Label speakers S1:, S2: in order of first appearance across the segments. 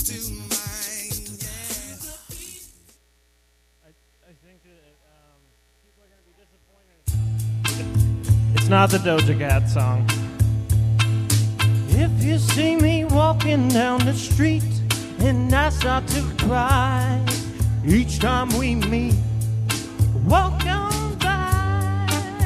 S1: It's not the Doja Cat song. If you see me walking down the street and I start to cry each time we meet, walk on by,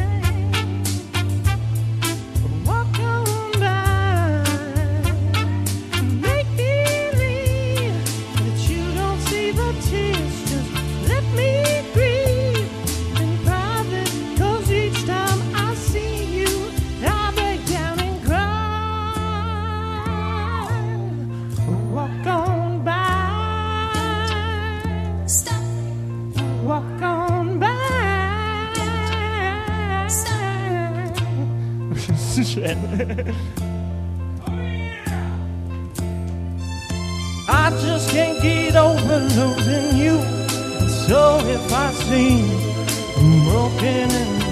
S1: walk on by, make believe that you don't see the tears, just let me grieve in private, 'cause each time I see you, I break down and cry. Walk on by, stop, walk on by. Shit. I just can't get over losing you. So if I seem broken and